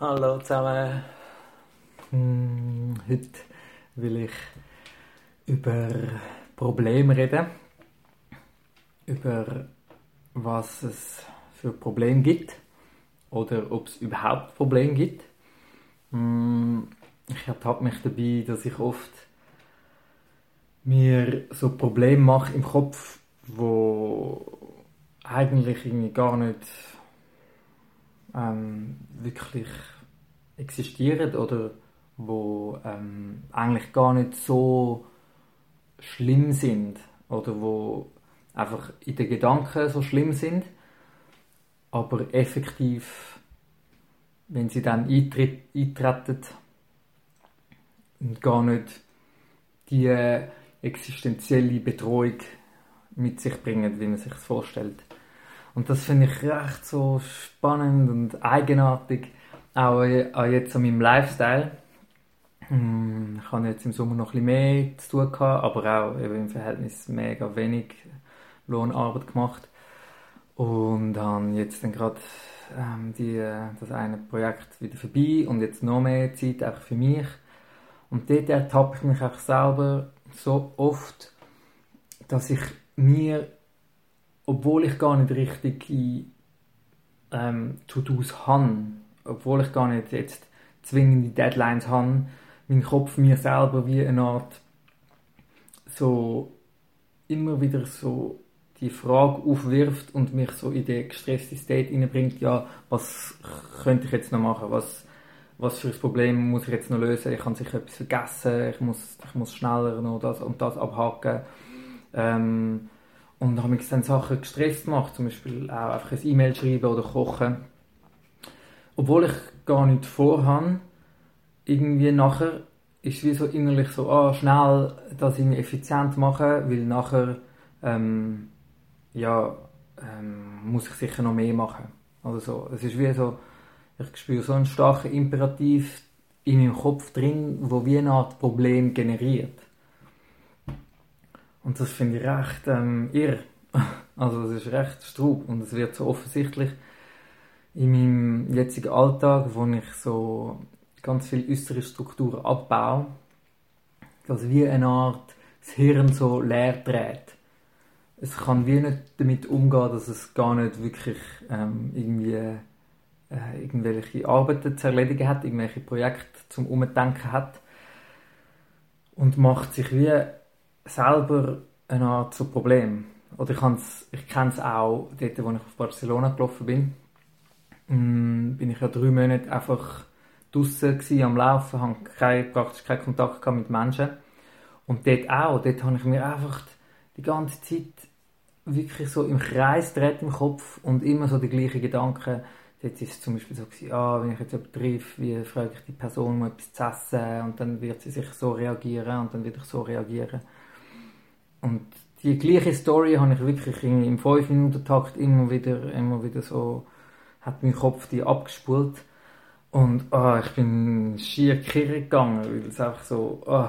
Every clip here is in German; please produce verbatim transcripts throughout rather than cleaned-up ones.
Hallo zusammen. Hm, heute will ich über Probleme reden. Über was es für Probleme gibt. Oder ob es überhaupt Probleme gibt. Hm, ich ertappe mich dabei, dass ich oft mir so Probleme mache im Kopf, wo eigentlich irgendwie gar nicht ähm, wirklich existieren oder wo ähm, eigentlich gar nicht so schlimm sind oder wo einfach in den Gedanken so schlimm sind, aber effektiv, wenn sie dann eintritt, eintreten und gar nicht die äh, existenzielle Bedrohung mit sich bringen, wie man sich das vorstellt. Und das finde ich recht so spannend und eigenartig, auch jetzt an meinem Lifestyle. Ich habe jetzt im Sommer noch ein bisschen mehr zu tun gehabt, aber auch eben im Verhältnis mega wenig Lohnarbeit gemacht. Und habe jetzt dann gerade ähm, die, das eine Projekt wieder vorbei und jetzt noch mehr Zeit einfach für mich. Und dort ertappe ich mich auch selber so oft, dass ich mir, obwohl ich gar nicht richtige ähm, To-Dos habe, obwohl ich gar nicht jetzt zwingende Deadlines habe, mein Kopf mir selber wie eine Art so immer wieder so die Frage aufwirft und mich so in den gestressten State hineinbringt, ja, was könnte ich jetzt noch machen, was, was für ein Problem muss ich jetzt noch lösen, ich habe sicher etwas vergessen, ich muss, ich muss schneller noch das und das abhaken. Ähm, und dann habe ich dann Sachen gestresst gemacht, zum Beispiel auch einfach ein E-Mail schreiben oder kochen. Obwohl ich gar nicht vorhabe, irgendwie nachher ist es wie so innerlich so, ah, schnell das irgendwie effizient machen, weil nachher ähm, ja, ähm, muss ich sicher noch mehr machen. Also so, es ist wie so, ich spüre so einen starken Imperativ in meinem Kopf drin, wo wie eine Art Problem generiert. Und das finde ich recht ähm, irr. Also es ist recht strub und es wird so offensichtlich in meinem jetzigen Alltag, wo ich so ganz viele äußere Strukturen abbaue, dass wie eine Art das Hirn so leer dreht. Es kann wie nicht damit umgehen, dass es gar nicht wirklich ähm, irgendwie äh, irgendwelche Arbeiten zu erledigen hat, irgendwelche Projekte zum Umdenken hat und macht sich wie selber eine Art so Problem. Oder ich, ich kenne es auch, dort, wo ich auf Barcelona gelaufen bin, mh, bin ich ja drei Monate einfach draussen am Laufen, hatte kein, praktisch keinen Kontakt mit Menschen. Und dort auch, dort habe ich mir einfach die ganze Zeit wirklich so im Kreis gedreht im Kopf und immer so die gleichen Gedanken. Dort war es zum Beispiel so, gewesen, ah, wenn ich jetzt jemanden treffe, wie frage ich die Person um etwas zu essen und dann wird sie sich so reagieren und dann wird ich so reagieren. Und die gleiche Story habe ich wirklich im fünf Minuten Takt immer wieder, immer wieder so, hat mein Kopf die abgespult. Und oh, ich bin schier kirre gegangen, weil es einfach so, oh,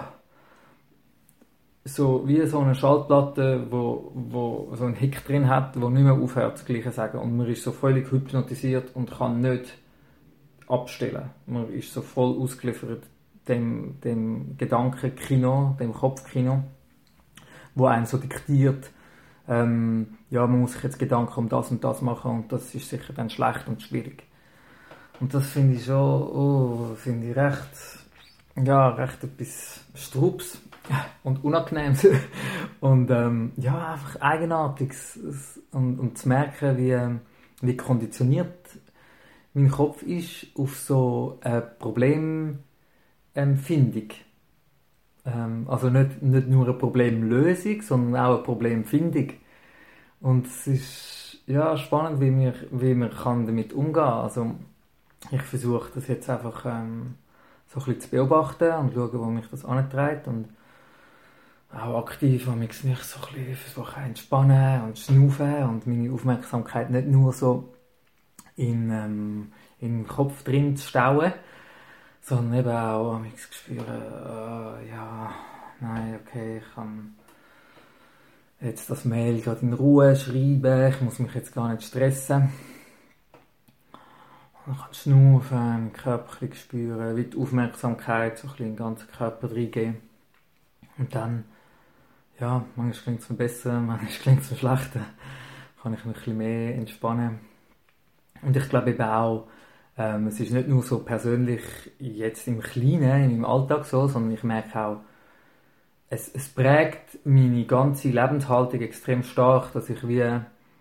so wie so eine Schallplatte, wo, wo so einen Hick drin hat, wo nicht mehr aufhört, das Gleiche zu sagen. Und man ist so völlig hypnotisiert und kann nicht abstellen. Man ist so voll ausgeliefert dem, dem Gedankenkino, dem Kopfkino, wo einen so diktiert, ähm, ja, man muss sich jetzt Gedanken um das und das machen und das ist sicher dann schlecht und schwierig. Und das finde ich schon, oh, finde ich recht, ja, recht etwas Strubs und Unangenehmes. Und ähm, ja, einfach Eigenartiges. Und, und zu merken, wie, wie konditioniert mein Kopf ist auf so eine Problemempfindung. Ähm, also nicht, nicht nur eine Problemlösung, sondern auch eine Problemfindung. Und es ist ja, spannend, wie man, wie man kann damit umgehen kann. Also, ich versuche das jetzt einfach ähm, so ein bisschen zu beobachten und schauen, wo mich das antreibt und auch aktiv, wo mich mich so ein bisschen versuche entspannen und schnaufen und meine Aufmerksamkeit nicht nur so in, ähm, in den Kopf drin zu stauen, sondern eben auch mich zu spüren, äh, ja, nein, okay, ich kann jetzt das Mail gerade in Ruhe schreiben, ich muss mich jetzt gar nicht stressen. Man kann schnaufen, den Körper ein bisschen spüren, wie die Aufmerksamkeit so ein bisschen in den ganzen Körper reingehen. Und dann, ja, manchmal klingt es mir besser, manchmal klingt es mir schlechter. Kann ich mich ein bisschen mehr entspannen. Und ich glaube eben auch, ähm, es ist nicht nur so persönlich jetzt im Kleinen, in meinem Alltag so, sondern ich merke auch, es, es prägt meine ganze Lebenshaltung extrem stark, dass ich wie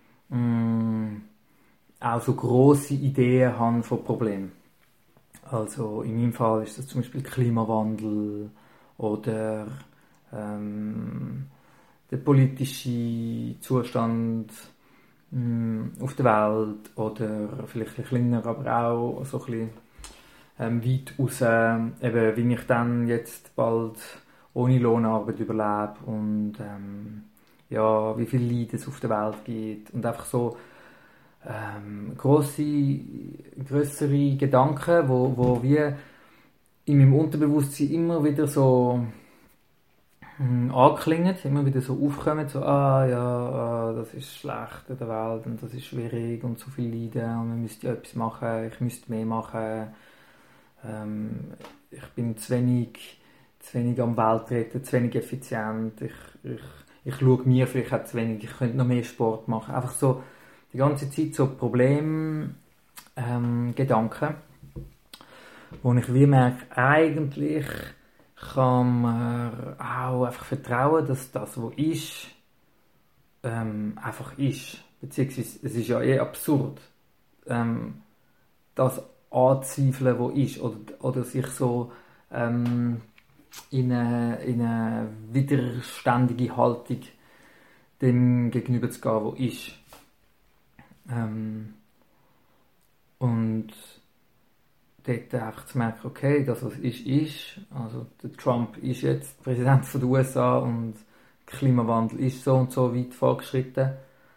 mh, auch so grosse Ideen habe von Problemen. Also in meinem Fall ist das zum Beispiel Klimawandel oder ähm, der politische Zustand mh, auf der Welt oder vielleicht ein bisschen kleiner, aber auch so ein bisschen ähm, weit raus, eben wie ich dann jetzt bald ohne Lohnarbeit überlebe und ähm, ja, wie viel Leid es auf der Welt gibt und einfach so ähm, grosse, grössere Gedanken, wo, wo wie in meinem Unterbewusstsein immer wieder so mh, anklingen, immer wieder so aufkommen, so, ah ja, ah, das ist schlecht in der Welt und das ist schwierig und so viel Leiden und man müsste ja etwas machen, ich müsste mehr machen, ähm, ich bin zu wenig, zu wenig am Welt retten, zu wenig effizient, ich, ich, ich schaue mir vielleicht auch zu wenig, ich könnte noch mehr Sport machen, einfach so die ganze Zeit so Problem, ähm, Gedanken, wo ich wie merke, eigentlich kann man auch einfach vertrauen, dass das, was ist, ähm, einfach ist. Beziehungsweise, es ist ja eh absurd, ähm, das anzweifeln, was ist, oder, oder sich so ähm, in, eine, in eine widerständige Haltung dem gegenüber zu gehen, was ist. Ähm, und dort einfach zu merken, okay, das was ist, ist. Also der Trump ist jetzt Präsident von den U S A und der Klimawandel ist so und so weit fortgeschritten.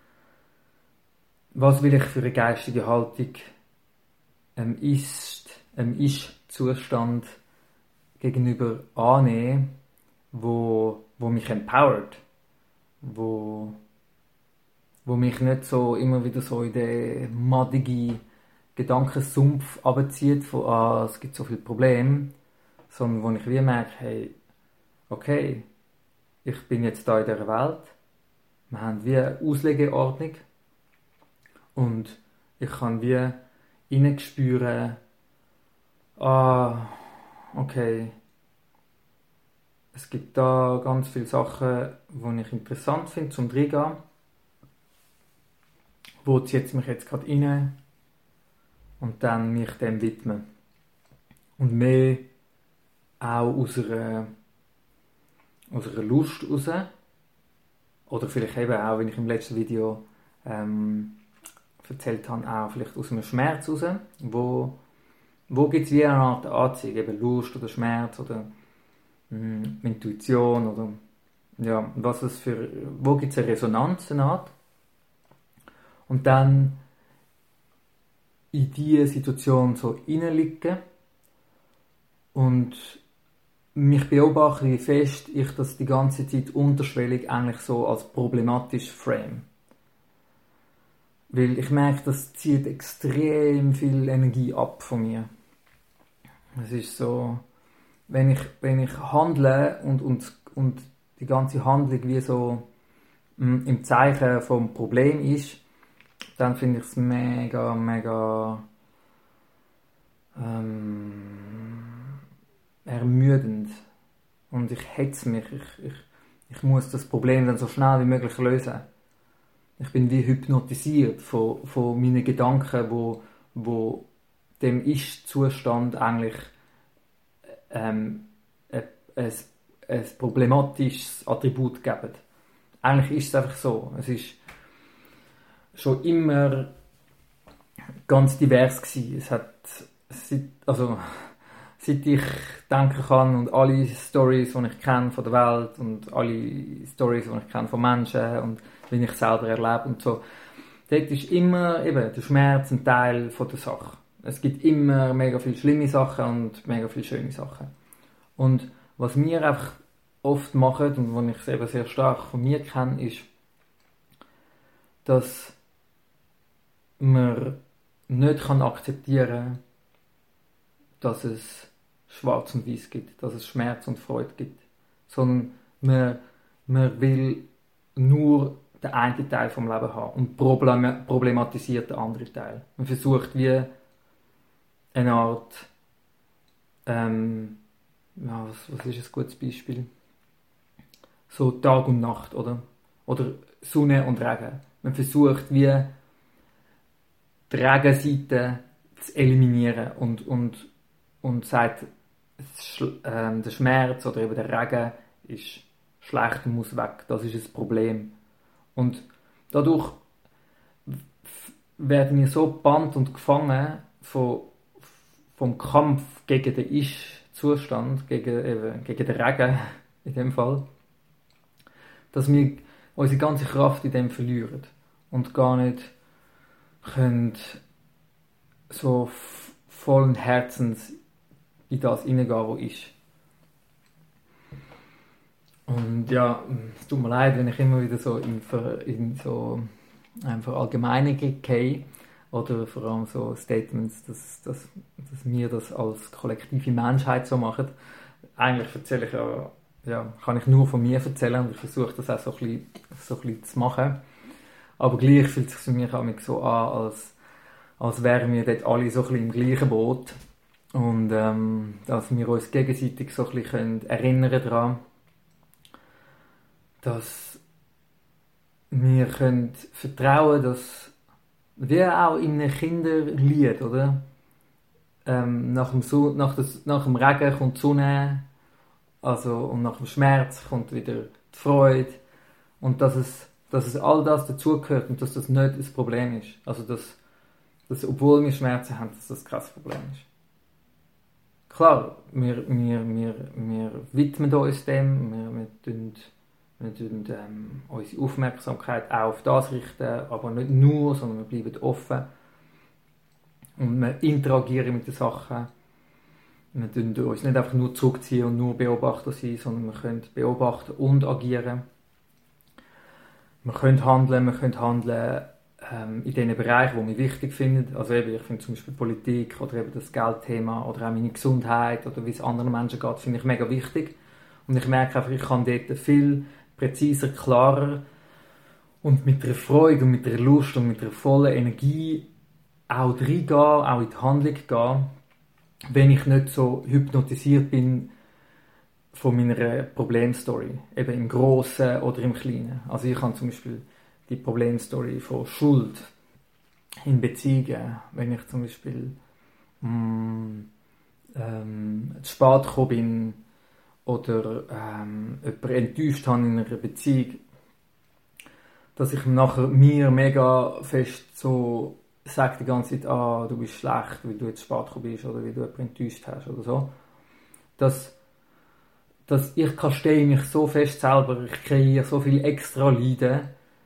Was will ich für eine geistige Haltung ähm, ist, ähm, Ist-Zustand gegenüber annehmen, wo, wo mich empowert, wo wo mich nicht so immer wieder so in den maddigen Gedankensumpf abzieht von ah, es gibt so viele Probleme, sondern wo ich wie merke, hey, okay, ich bin jetzt da in dieser Welt, wir haben wie eine Auslegeordnung und ich kann wie hineinspüren, ah, okay, es gibt da ganz viele Sachen, die ich interessant finde, zum Reingehen. Wo zieht es mich jetzt gerade rein und dann mich dem widmen. Und mehr auch aus einer, aus einer Lust raus, oder vielleicht eben auch, wenn ich im letzten Video ähm, erzählt habe, auch vielleicht aus einem Schmerz raus, wo, wo gibt es wie eine Art Anziehung, eben Lust oder Schmerz oder mh, Intuition oder ja, was es für, wo gibt es eine Resonanz, eine Art. Und dann in diese Situation so reinliegen und mich beobachten, wie fest ich das die ganze Zeit unterschwellig eigentlich so als problematisch frame. Weil ich merke, das zieht extrem viel Energie ab von mir. Es ist so, wenn ich, wenn ich handle und, und, und die ganze Handlung wie so mh, im Zeichen vom Problem ist, dann finde ich es mega, mega ähm, ermüdend. Und ich hetze mich. Ich, ich, ich muss das Problem dann so schnell wie möglich lösen. Ich bin wie hypnotisiert von, von meinen Gedanken, wo, wo dem Ist-Zustand eigentlich ähm, ein, ein, ein problematisches Attribut geben. Eigentlich ist es einfach so. Es ist schon immer ganz divers gewesen. Es hat, seit, also, seit ich denken kann und alle Stories, die ich kenne von der Welt und alle Stories, die ich kenne von Menschen und wie ich selber erlebe und so, dort ist immer eben der Schmerz ein Teil von der Sache. Es gibt immer mega viele schlimme Sachen und mega viele schöne Sachen. Und was wir einfach oft machen und was ich eben sehr stark von mir kenne, ist, dass wir nicht kann akzeptieren, dass es Schwarz und Weiß gibt, dass es Schmerz und Freude gibt, sondern man, man will nur den einen Teil vom Leben haben und problem, problematisiert den anderen Teil. Man versucht wie eine Art, ähm, ja, was, was ist ein gutes Beispiel? So Tag und Nacht, oder? Oder Sonne und Regen. Man versucht wie die Regenseite zu eliminieren und, und, und sagt, ähm, der Schmerz oder eben der Regen ist schlecht und muss weg. Das ist das Problem. Und dadurch werden wir so gebannt und gefangen von, vom Kampf gegen den Ist-Zustand, gegen, eben, gegen den Regen in dem Fall, dass wir unsere ganze Kraft in dem verlieren und gar nicht können so vollen Herzens in das hineingehen, was ist. Und ja, es tut mir leid, wenn ich immer wieder so in, in so ähm, Verallgemeinungen gehe oder vor allem so Statements, dass, dass, dass wir das als kollektive Menschheit so machen. Eigentlich erzähle ich ja, ja, kann ich nur von mir erzählen und ich versuche das auch so ein bisschen, so ein bisschen zu machen. Aber gleich fühlt es sich für mich auch so an, als, als wären wir dort alle so ein bisschen im gleichen Boot und ähm, dass wir uns gegenseitig so ein bisschen erinnern daran, dass wir können vertrauen, dass wir auch in einem Kinderlied, oder? Ähm, nach, dem so- nach, das, nach dem Regen kommt die Sonne, also, und nach dem Schmerz kommt wieder die Freude und dass es, dass es all das dazugehört und dass das nicht das Problem ist. Also dass, dass obwohl wir Schmerzen haben, dass das kein Problem ist. Klar, wir, wir, wir, wir widmen uns dem, wir, wir tun Wir richten ähm, unsere Aufmerksamkeit auch auf das richten, aber nicht nur, sondern wir bleiben offen. Und wir interagieren mit den Sachen. Wir tun uns nicht einfach nur zurückziehen und nur Beobachter sein, sondern wir können beobachten und agieren. Wir können handeln, wir können handeln ähm, in den Bereichen, die wir wichtig finden. Also eben, ich finde zum Beispiel Politik oder eben das Geldthema oder auch meine Gesundheit oder wie es anderen Menschen geht, finde ich mega wichtig. Und ich merke einfach, ich kann dort viel präziser, klarer und mit der Freude und mit der Lust und mit der vollen Energie auch reingehen, auch in die Handlung gehen, wenn ich nicht so hypnotisiert bin von meiner Problemstory, eben im Grossen oder im Kleinen. Also ich habe zum Beispiel die Problemstory von Schuld in Beziehungen, wenn ich zum Beispiel mh, ähm, zu spät gekommen bin, oder ähm, jemanden enttäuscht habe in einer Beziehung, dass ich nachher mir mega fest so sage die ganze Zeit, ah, du bist schlecht, weil du jetzt spät gekommen bist oder weil du jemanden enttäuscht hast oder so. Dass, dass ich kasteie mich so fest selber, ich kreiere so viel extra Leiden,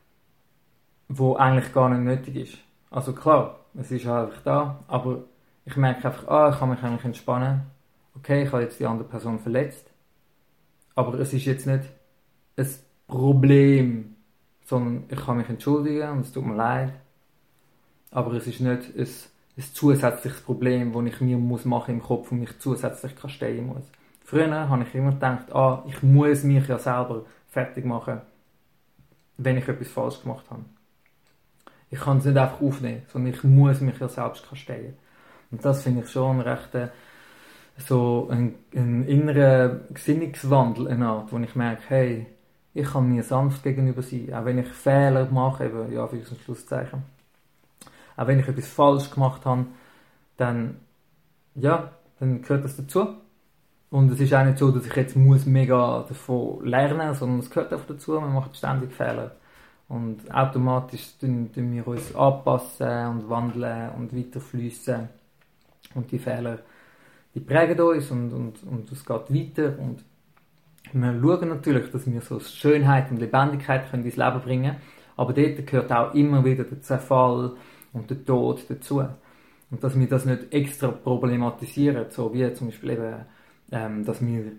wo eigentlich gar nicht nötig ist. Also klar, es ist halt einfach da, aber ich merke einfach, ah, ich kann mich eigentlich entspannen. Okay, ich habe jetzt die andere Person verletzt. Aber es ist jetzt nicht ein Problem, sondern ich kann mich entschuldigen und es tut mir leid. Aber es ist nicht ein, ein zusätzliches Problem, das ich mir muss machen im Kopf und mich zusätzlich kasteien muss. Früher habe ich immer gedacht, ah, ich muss mich ja selber fertig machen, wenn ich etwas falsch gemacht habe. Ich kann es nicht einfach aufnehmen, sondern ich muss mich ja selbst kasteien. Und das finde ich schon recht so ein, ein innerer Gesinnungswandel, eine Art, wo ich merke, hey, ich kann mir sanft gegenüber sein, auch wenn ich Fehler mache, eben, ja, für ein Schlusszeichen. Auch wenn ich etwas falsch gemacht habe, dann, ja, dann gehört das dazu. Und es ist auch nicht so, dass ich jetzt muss mega davon lernen muss, sondern es gehört einfach dazu, man macht ständig Fehler. Und automatisch tun, tun wir uns anpassen und wandeln und weiterfließen. Und die Fehler, die prägen uns und, und, und es geht weiter. Und wir schauen natürlich, dass wir so Schönheit und Lebendigkeit können ins Leben bringen können. Aber dort gehört auch immer wieder der Zerfall und der Tod dazu. Und dass wir das nicht extra problematisieren, so wie zum Beispiel eben, ähm, dass wir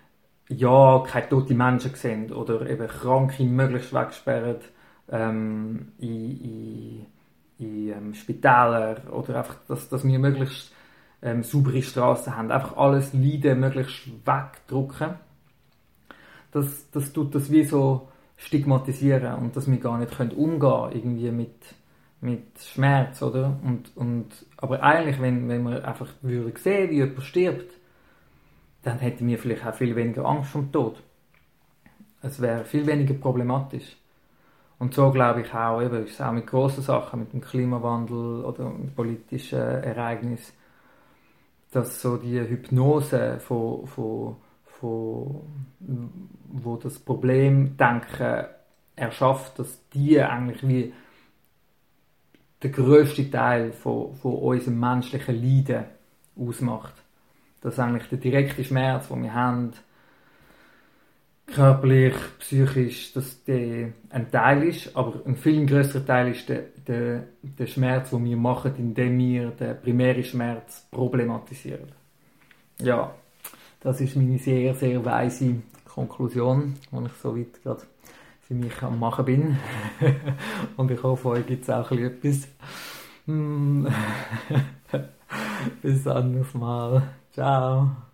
ja keine toten Menschen sehen oder eben Kranke möglichst wegsperren, ähm, in, in, in ähm, Spitälern oder einfach, dass, dass wir möglichst ähm, saubere Straßen haben. Einfach alles Leiden möglichst wegdrücken. Das, das tut das wie so stigmatisieren und dass wir gar nicht können umgehen irgendwie mit, mit Schmerz, oder? Und, und, aber eigentlich, wenn, wenn wir einfach würden sehen, wie jemand stirbt, dann hätten wir vielleicht auch viel weniger Angst vor dem Tod. Es wäre viel weniger problematisch. Und so glaube ich auch, eben, ist es auch mit grossen Sachen, mit dem Klimawandel oder mit politischen Ereignissen, dass so die Hypnose von, von, von wo das Problemdenken erschafft, dass die eigentlich wie der grösste Teil von, von unserem menschlichen Leiden ausmacht. Dass eigentlich der direkte Schmerz, den wir haben, körperlich, psychisch, dass der ein Teil ist, aber ein viel grösserer Teil ist der, der, der Schmerz, den wir machen, indem wir den primären Schmerz problematisieren. Ja, das ist meine sehr, sehr weise Konklusion, die ich so weit gerade für mich am Machen bin. Und ich hoffe, euch gibt es auch etwas. Bis anderes Mal. Ciao.